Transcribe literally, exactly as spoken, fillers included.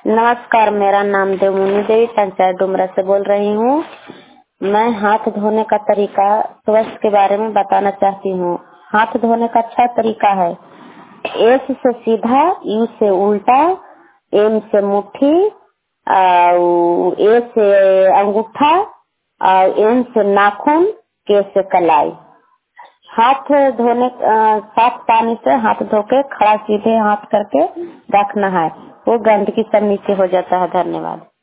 नमस्कार, मेरा नाम देवमुनि देवी पंचायत डुमरा से बोल रही हूँ। मैं हाथ धोने का तरीका स्वच्छ के बारे में बताना चाहती हूँ। हाथ धोने का अच्छा तरीका है। एस से सीधा, यू से उल्टा, एम से मुट्ठी, ए से अंगूठा, और एन से नाखून, के से कलाई। हाथ धोने साफ पानी से हाथ धो के खड़ा सीधे हाथ करके रखना है। वो गंदगी सब नीचे हो जाता है। धन्यवाद।